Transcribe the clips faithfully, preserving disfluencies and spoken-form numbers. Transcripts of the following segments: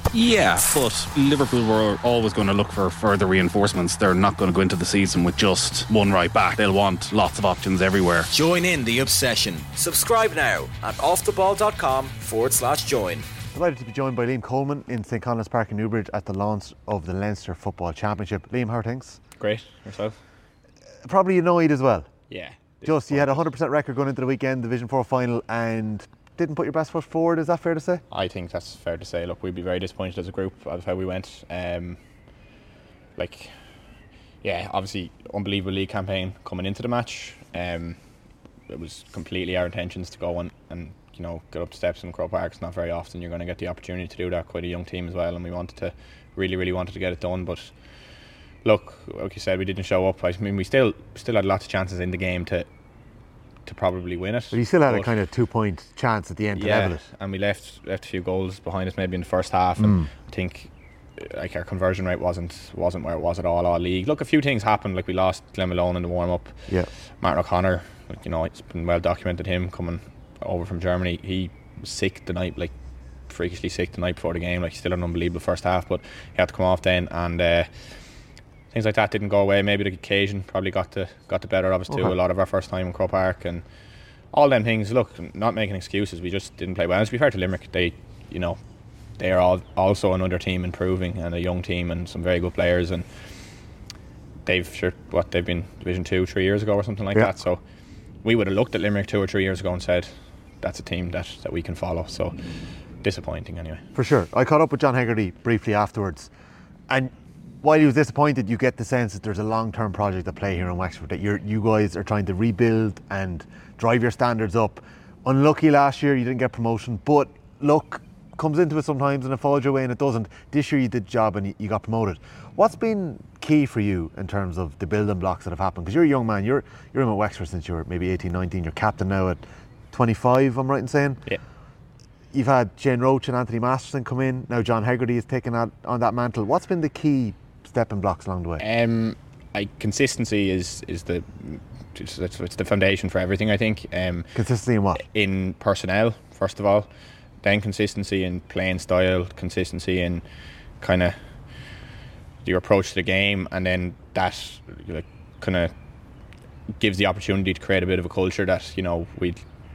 Yeah, but Liverpool were always going to look for further reinforcements. They're not going to go into the season with just one right back. They'll want lots of options everywhere. Join in the obsession. Subscribe now at offtheball.com forward slash join. Delighted to be joined by Liam Coleman in St Conleth's Park in Newbridge at the launch of the Leinster Football Championship. Liam, how are things? Great. Yourself? Probably annoyed as well. Yeah. Just, you had a one hundred percent record going into the weekend, Division four final, and didn't put your best foot forward. Is that fair to say? I think that's fair to say. Look, we'd be very disappointed as a group of how we went. Um, like, yeah, obviously, unbelievable league campaign coming into the match. Um, it was completely our intentions to go and, and you know, get up the steps in Croke Park. It's not very often you're going to get the opportunity to do that. Quite a young team as well, and we wanted to, really, really wanted to get it done. But look, like you said, we didn't show up. I mean, we still still had lots of chances in the game to to probably win it. But you still had but a kind of two-point chance at the end to yeah, level it. and we left left a few goals behind us maybe in the first half, and mm. I think like our conversion rate wasn't wasn't where it was at all all league. Look, a few things happened. Like we lost Glenn Malone in the warm up. Yeah, Martin O'Connor, like, you know, it's been well documented. Him coming over from Germany, he was sick the night, like freakishly sick the night before the game. Like still an unbelievable first half, but he had to come off then, and uh, things like that didn't go away. Maybe the occasion probably got the got the better of us too. Okay. A lot of our first time in Croke Park and all them things. Look, not making excuses, we just didn't play well. And to be fair to Limerick, they, you know, they are all also another team improving and a young team and some very good players, and they've sure what they've been Division Two three years ago or something like yeah. that. So we would have looked at Limerick two or three years ago and said that's a team that, that we can follow. So disappointing anyway. For sure. I caught up with John Hegarty briefly afterwards, and while he was disappointed, you get the sense that there's a long-term project at play here in Wexford, that you're, you guys are trying to rebuild and drive your standards up. Unlucky last year, you didn't get promotion, but luck comes into it sometimes and it falls your way and it doesn't. This year you did the job and you, you got promoted. What's been key for you in terms of the building blocks that have happened? Because you're a young man, you're you're in with Wexford since you were maybe eighteen, nineteen, you're captain now at twenty-five, I'm right in saying? Yeah. You've had Shane Roach and Anthony Masterson come in, now John Hegarty has taken that, on that mantle. What's been the key stepping blocks along the way? Um, I, consistency is is the it's, it's the foundation for everything, I think. Um, consistency in what? In personnel, first of all. Then consistency in playing style, consistency in kind of your approach to the game, and then that like, kind of gives the opportunity to create a bit of a culture that, you know, we,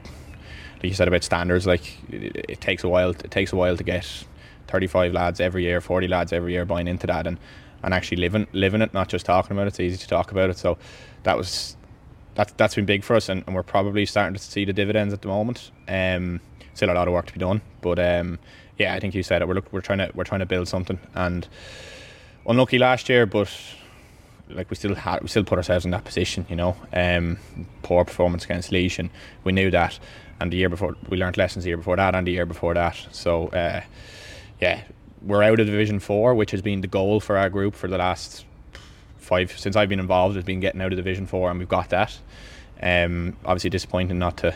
like you said about standards, like it, it takes a while. It takes a while to get thirty-five lads every year, forty lads every year buying into that, and, and actually living living it, not just talking about it. It's easy to talk about it. So that was that's that's been big for us, and, and we're probably starting to see the dividends at the moment. Um, still a lot of work to be done, but um, yeah, I think you said it. We're look, we're trying to we're trying to build something, and unlucky last year, but like we still had we still put ourselves in that position, you know. Um, poor performance against Laois, and we knew that, and the year before we learned lessons the year before that and the year before that. So uh, yeah, we're out of Division Four, which has been the goal for our group for the last five since I've been involved. Has been getting out of Division Four, and we've got that. Um, obviously disappointing not to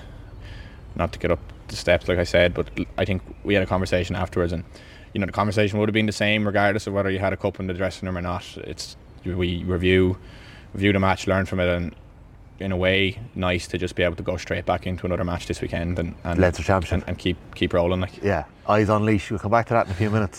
not to get up the steps, like I said, but I think we had a conversation afterwards, and you know the conversation would have been the same regardless of whether you had a cup in the dressing room or not. It's we review review the match, learn from it, and in a way nice to just be able to go straight back into another match this weekend and and, Leinster Championship. and, and keep keep rolling. Like yeah, eyes on Laois. We'll come back to that in a few minutes.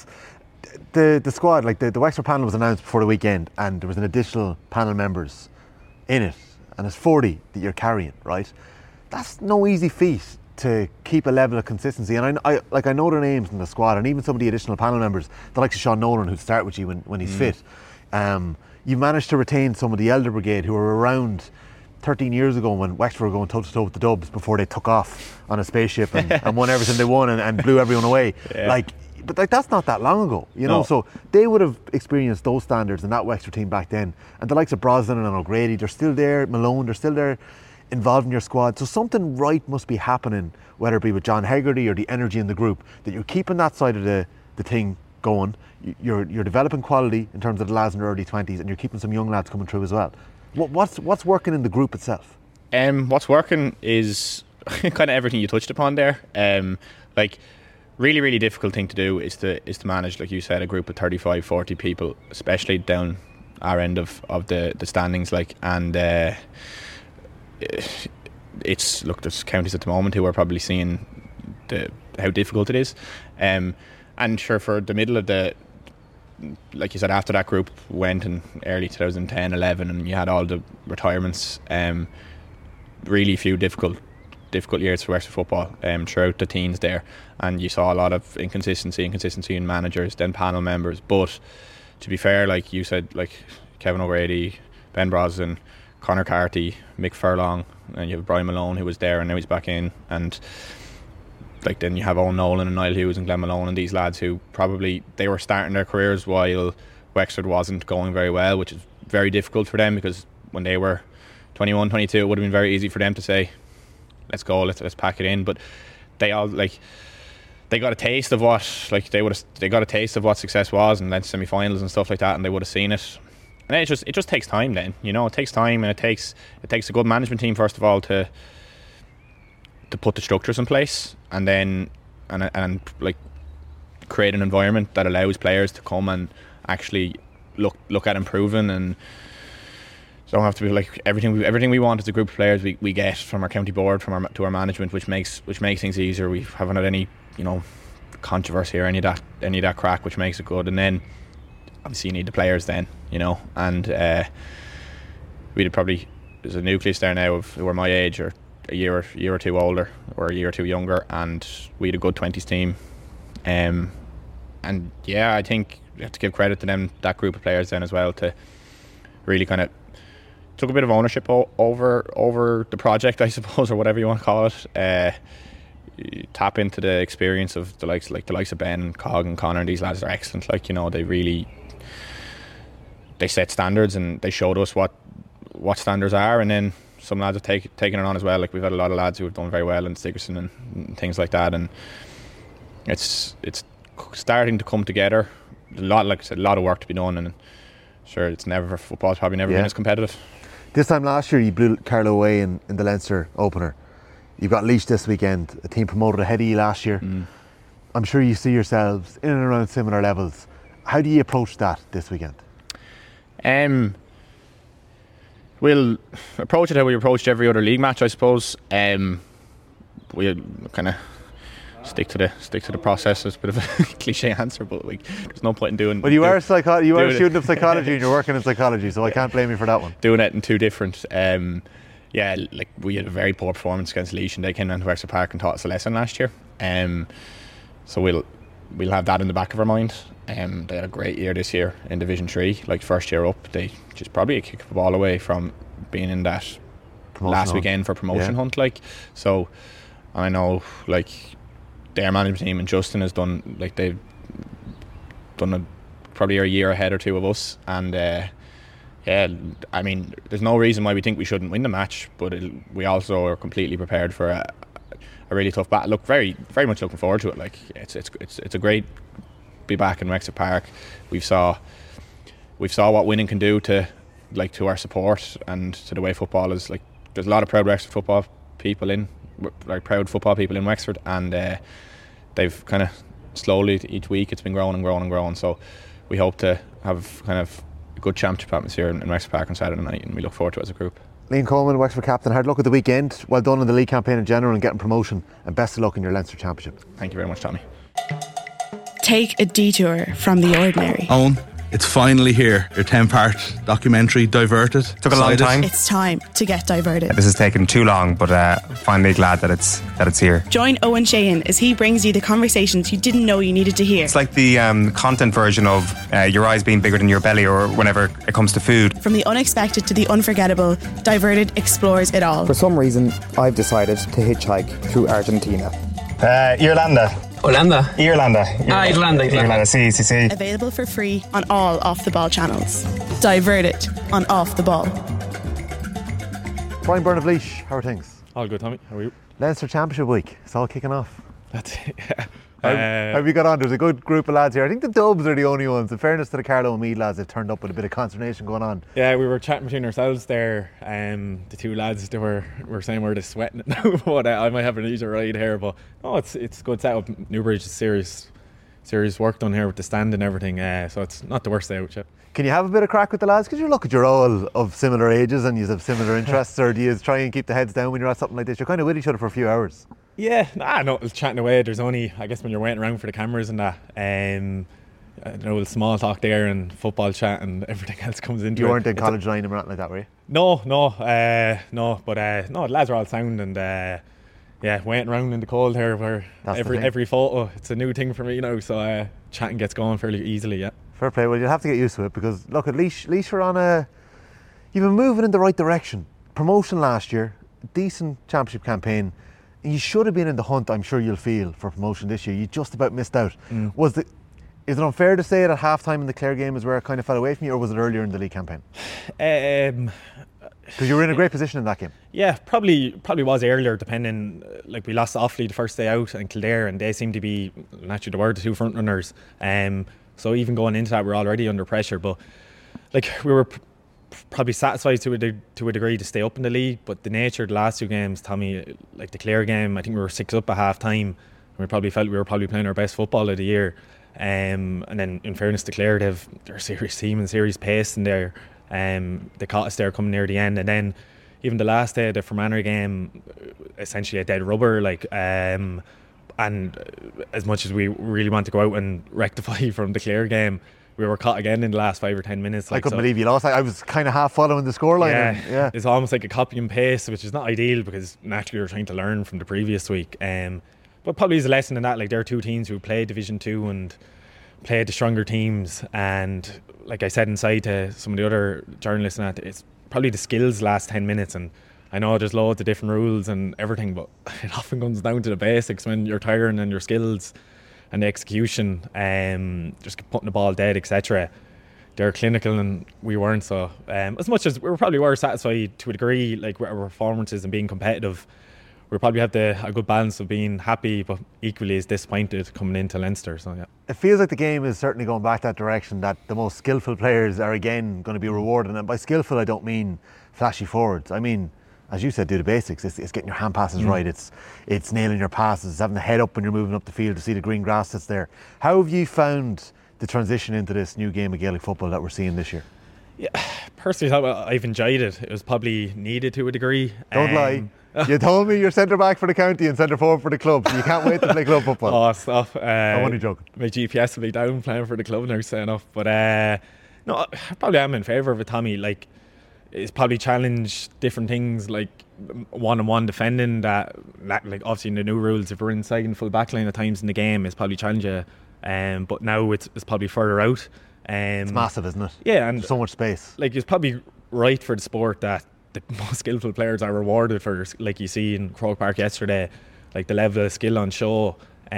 The the squad, like the, the Wexford panel was announced before the weekend, and there was an additional panel members in it, and it's forty that you're carrying, right? That's no easy feat to keep a level of consistency, and I, I like I know their names in the squad, and even some of the additional panel members, the likes of Sean Nolan, who'd start with you when, when he's mm. fit. Um, you've managed to retain some of the elder brigade who were around thirteen years ago when Wexford were going toe to toe with the Dubs before they took off on a spaceship and, and won everything they won and, and blew everyone away. Yeah. Like, but like that's not that long ago, you know. No. So they would have experienced those standards in that Wexford team back then. And the likes of Brosnan and O'Grady, they're still there. Malone, they're still there, involved in your squad. So something right must be happening, whether it be with John Hegarty or the energy in the group, that you're keeping that side of the, the thing going. You're you're developing quality in terms of the lads in their early twenties, and you're keeping some young lads coming through as well. What, what's what's working in the group itself? Um, what's working is kind of everything you touched upon there. Um, like really, really difficult thing to do is to is to manage, like you said, a group of thirty-five, forty people, especially down our end of, of the, the standings. Like, and uh, it's look, there's counties at the moment who are probably seeing the how difficult it is. Um, and sure for the middle of the, like you said, after that group went in early twenty ten, eleven, and you had all the retirements, um, really few difficult difficult years for Wexford football um, throughout the teens there, and you saw a lot of inconsistency inconsistency in managers, then panel members. But to be fair, like you said, like Kevin O'Grady, Ben Brosnan, Conor Carty, Mick Furlong, and you have Brian Malone who was there and now he's back in, and like then you have Owen Nolan and Niall Hughes and Glenn Malone and these lads who probably they were starting their careers while Wexford wasn't going very well, which is very difficult for them, because when they were twenty-one, twenty-two, it would have been very easy for them to say, let's go, let's let's pack it in. But they all like they got a taste of what like they would have they got a taste of what success was, and then semi-finals and stuff like that, and they would have seen it. And it just it just takes time. Then you know it takes time, and it takes it takes a good management team first of all to to put the structures in place, and then and and like create an environment that allows players to come and actually look look at improving, and don't have to be like everything we everything we want as a group of players we, we get from our county board, from our to our management, which makes which makes things easier. We haven't had any you know controversy or any of that any of that crack, which makes it good. And then obviously you need the players then, you know, and uh, we'd probably there's a nucleus there now of who are my age or a year or a year or two older or a year or two younger, and we had a good twenties team. Um, and yeah, I think you have to give credit to them, that group of players then as well, to really kind of took a bit of ownership o- over over the project, I suppose, or whatever you want to call it. Uh, tap into the experience of the likes like the likes of Ben, Cog, and Connor, and these lads are excellent. Like you know, they really they set standards and they showed us what what standards are, and then some lads have take, taken it on as well. Like we've had a lot of lads who have done very well in Sigerson and, and things like that, and it's it's starting to come together. A lot, like I said, a lot of work to be done, and sure, it's never football's probably never Yeah. been as competitive. This time last year, you blew Carlow away in, in the Leinster opener. You've got Laois this weekend, a team promoted ahead of you last year. Mm. I'm sure you see yourselves in and around similar levels. How do you approach that this weekend? Um, we'll approach it how we approached every other league match, I suppose. Um, we'll kind of stick to the stick to the process. It's a bit of a cliche answer, but like, there's no point in doing. Well, you do, are a psycho- you are a doing student it. of psychology and you're working in psychology, so I can't blame you for that one. Doing it in two different. Um, yeah, like we had a very poor performance against Laois, and they came down to Wexford Park and taught us a lesson last year. Um, so we'll we'll have that in the back of our mind. Um, they had a great year this year in Division Three, like first year up. They just probably a kick of the ball away from being in that Promotion last hunt. weekend for promotion Yeah. hunt. Like so, I know like their management team and Justin has done like they've done a, probably a year ahead or two of us, and uh, yeah, I mean, there's no reason why we think we shouldn't win the match, but it, we also are completely prepared for a, a really tough battle. Look, very, very much looking forward to it. Like it's it's it's it's a great be back in Wexford Park. We've saw we've saw what winning can do to like to our support and to the way football is. Like there's a lot of proud Wexford football people in, like proud football people in Wexford, and uh, they've kind of slowly each week it's been growing and growing and growing. So we hope to have kind of a good championship atmosphere in, in Wexford Park on Saturday night, and we look forward to it as a group. Liam Coleman, Wexford captain, hard luck at the weekend. Well done in the league campaign in general and getting promotion, and best of luck in your Leinster Championship. Thank you very much, Tommy. Take a detour from the ordinary. Owen, it's finally here. Your ten-part documentary, Diverted. Took a long Decided. time. It's time to get diverted. This has taken too long, but uh, finally glad that it's that it's here. Join Owen Sheehan as he brings you the conversations you didn't know you needed to hear. It's like the um, content version of uh, your eyes being bigger than your belly, or whenever it comes to food. From the unexpected to the unforgettable, Diverted explores it all. For some reason, I've decided to hitchhike through Argentina. Uh, Irlanda. Holanda. Irlanda. Ah, Irlanda, Irlanda. Irlanda, sí, sí, sí. Available for free on all Off the Ball channels. Diverted on Off the Ball. Brian Byrne of Laois, how are things? All good, Tommy. How are you? Leinster Championship week, it's all kicking off. That's it. Yeah. How, Uh, how have you got on? There's a good group of lads here. I think the Dubs are the only ones. In fairness to the Carlow and Mead lads, they've turned up with a bit of consternation going on. Yeah, we were chatting between ourselves there. Um, the two lads they were were saying we're just sweating it now, but uh, I might have an easier ride here. But no, it's it's good setup. Newbridge is serious, serious work done here with the stand and everything. Uh, so it's not the worst day out yet. Can you have a bit of crack with the lads? Because you look at you're all of similar ages and you have similar interests, or do you try and keep the heads down when you're at something like this? You're kind of with each other for a few hours. Yeah, nah, no, chatting away. There's only, I guess, when you're waiting around for the cameras and that, um, I don't know, small talk there and football chat and everything else comes into it. You weren't in It's college line or anything like that, were you? No, no, uh, no, but uh, no, the lads are all sound and uh, yeah, waiting around in the cold here where That's the every thing. every photo, it's a new thing for me now, so uh, chatting gets going fairly easily, yeah. Fair play. Well, you'll have to get used to it because, look, at least, least you're on a... You've been moving in the right direction. Promotion last year, decent championship campaign. And you should have been in the hunt, I'm sure you'll feel, for promotion this year. You just about missed out. Mm. Was the... Is it unfair to say that half-time in the Clare game is where it kind of fell away from you, or was it earlier in the league campaign? Um, Because you were in a great position in that game. Yeah, probably probably was earlier, depending. uh, Like we lost Offaly the first day out and Kildare, and they seem to be, naturally they were the two front runners. Um, so even going into that, we were already under pressure. But like we were p- probably satisfied to a de- to a degree to stay up in the league. But the nature of the last two games, Tommy, like the Clare game, I think we were six up at half time. And we probably felt we were probably playing our best football of the year. Um, and then in fairness to Clare, they've they're a serious team and serious pace in there. Um, they caught us there coming near the end, and then even the last day, the Fermanagh game, essentially a dead rubber. Like, um, and as much as we really want to go out and rectify from the Clare game, we were caught again in the last five or ten minutes. Like, I couldn't so, believe you lost. I, I was kind of half following the scoreline. yeah, and- yeah. it's almost like a copy and paste, which is not ideal because naturally we're trying to learn from the previous week. Um, but probably is a lesson in that. Like, there are two teams who played Division Two and played the stronger teams, and like I said inside to some of the other journalists and that, it's probably the skills last ten minutes. And I know there's loads of different rules and everything, but it often comes down to the basics when you're tiring and your skills and the execution, um, just putting the ball dead, et cetera. They're clinical and we weren't. So um, as much as we probably were satisfied to a degree, like with our performances and being competitive, we probably have the a good balance of being happy but equally as disappointed coming into Leinster. So yeah. It feels like the game is certainly going back that direction, that the most skillful players are again going to be rewarded. And by skillful, I don't mean flashy forwards. I mean, as you said, do the basics. It's, it's getting your hand passes Mm. right. It's it's nailing your passes. It's having the head up when you're moving up the field to see the green grass that's there. How have you found the transition into this new game of Gaelic football that we're seeing this year? Yeah, personally, I've enjoyed it. It was probably needed to a degree. Don't Um, lie. You told me you're centre back for the county and centre forward for the club, so you can't wait to play club football. Oh, stop. Uh, I'm only joking. My G P S will be down playing for the club now, say enough. But uh, no, I probably am in favour of it, Tommy. Like, it's probably challenge different things, like one-on-one defending. That, like, obviously in the new rules, if we're inside in full backline at times in the game, it's probably challenge you. Um, but now it's, it's probably further out. Um, It's massive, isn't it? Yeah, and There's so much space. like it's probably right for the sport that the most skillful players are rewarded for, like you see in Croke Park yesterday, like the level of skill on show,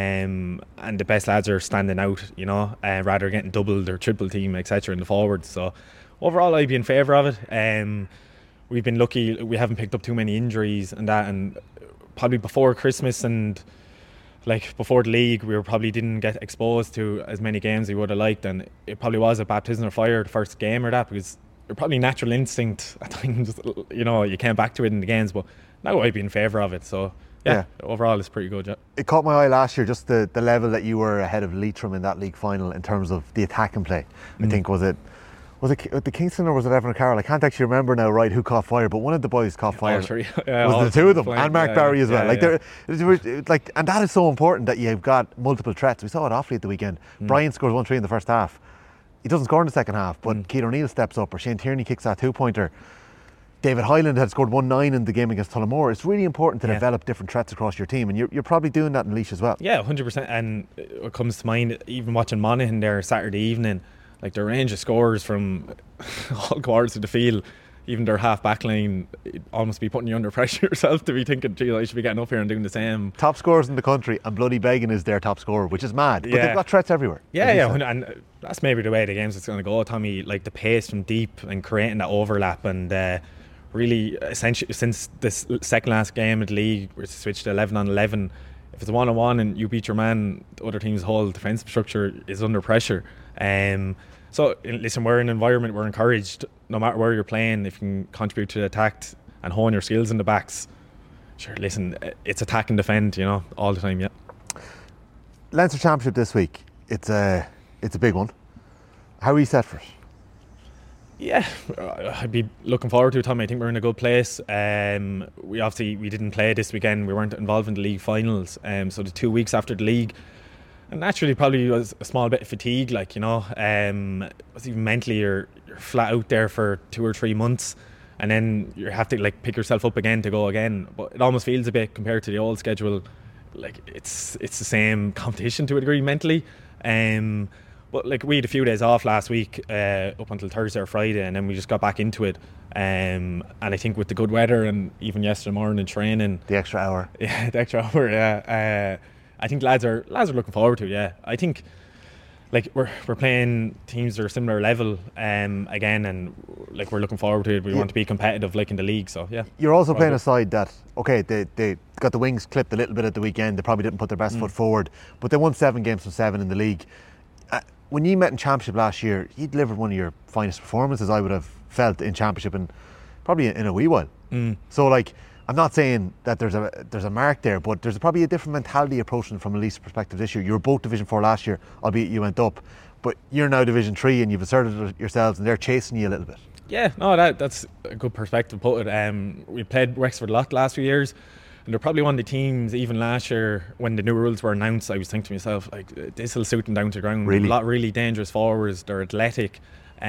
um, and the best lads are standing out, you know, uh, rather than getting doubled or triple team, et cetera in the forwards. So overall, I'd be in favour of it. Um, we've been lucky; we haven't picked up too many injuries and that, and probably before Christmas and like before the league, we were probably didn't get exposed to as many games as we would have liked, and it probably was a baptism of fire the first game or that, because you're probably natural instinct at times, you know, you came back to it in the games, but now I'd be in favour of it. So yeah, yeah, overall it's pretty good. Yeah. It caught my eye last year, just the, the level that you were ahead of Leitrim in that league final in terms of the attack and play. Mm. I think was it was it the Kingston or was it Evan O'Carroll? I can't actually remember now right who caught fire, but one of the boys caught fire. Oh, yeah, was the two of them, flying, and Mark yeah, Barry as well. yeah, like, yeah. They're, they're, like, and that is so important that you've got multiple threats. We saw it Offaly at the weekend. Mm. Brian scores one three in the first half. He doesn't score in the second half, but mm. Keith O'Neill steps up, or Shane Tierney kicks that two-pointer. David Hyland had scored one nine in the game against Tullamore. It's really important to yeah. develop different threats across your team, and you're, you're probably doing that in Laois as well. Yeah, one hundred percent. And what comes to mind, even watching Monaghan there Saturday evening, like the range of scores from all quarters of the field, even their half back line, it'd almost be putting you under pressure yourself to be thinking, gee, I should be getting up here and doing the same. Top scorers in the country, and Bloody Beggin is their top scorer, which is mad. But yeah. they've got threats everywhere. Yeah, yeah, said. And that's maybe the way the game's going to go, Tommy. Like the pace from deep and creating that overlap, and uh, really, essentially, since this second last game of the league, we switched to eleven on eleven. If it's a one-on-one and you beat your man, the other team's whole defensive structure is under pressure. Um, so, listen, we're in an environment we're encouraged, no matter where you're playing, if you can contribute to the attack and hone your skills in the backs. Sure, listen, it's attack and defend, you know, all the time, yeah. Leinster Championship this week, it's a, it's a big one. How are you set for it? Yeah, I'd be looking forward to it, Tommy. I think we're in a good place. Um, we obviously we didn't play this weekend. We weren't involved in the league finals. Um, so the two weeks after the league, and naturally probably was a small bit of fatigue. Like you know, um, even mentally you're you're flat out there for two or three months, and then you have to like pick yourself up again to go again. But it almost feels a bit compared to the old schedule, like it's it's the same competition to a degree mentally. Um, But like we had a few days off last week, uh, up until Thursday or Friday, and then we just got back into it. Um, and I think with the good weather and even yesterday morning training, The extra hour. yeah, the extra hour, yeah. Uh, I think lads are lads are looking forward to it. Yeah, I think like we're we're playing teams that are similar level um, again, and like we're looking forward to it. We Yeah. want to be competitive, like in the league. So yeah, You're also Well playing done. a side that, okay, they, they got the wings clipped a little bit at the weekend. They probably didn't put their best Mm. foot forward, but they won seven games from seven in the league. Uh, when you met in Championship last year, you delivered one of your finest performances, I would have felt, in Championship, and probably in a wee while. Mm. So, like, I'm not saying that there's a there's a mark there, but there's probably a different mentality approaching from a Leafs perspective this year. You were both Division Four last year, albeit you went up, but you're now Division Three and you've asserted yourselves, and they're chasing you a little bit. Yeah, no, that that's a good perspective to put it. Um, we played Wexford a lot the last few years, and they're probably one of the teams, even last year when the new rules were announced, I was thinking to myself, like, this will suit them down to the ground. Really? A lot of really dangerous forwards, they're athletic,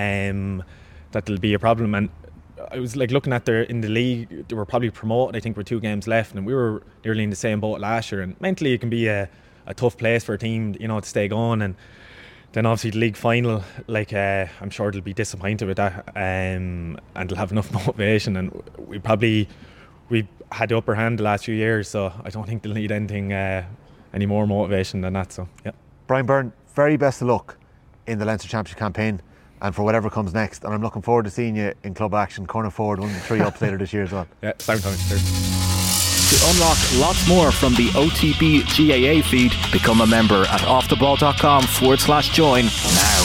um, that'll be a problem. And I was like looking at their in the league, they were probably promoted, I think, with two games left, and we were nearly in the same boat last year. And mentally, it can be a, a tough place for a team, you know, to stay going. And then obviously the league final, like uh, I'm sure they'll be disappointed with that, um, and they'll have enough motivation. And we probably we had the upper hand the last few years, so I don't think they'll need anything uh, any more motivation than that. So yeah. Brian Byrne, very best of luck in the Leinster Championship campaign and for whatever comes next. And I'm looking forward to seeing you in club action, corner forward, one of the three ups later this year as well. Yeah, sound time. To unlock lots more from the O T B G A A feed, become a member at offtheball.com forward slash join now.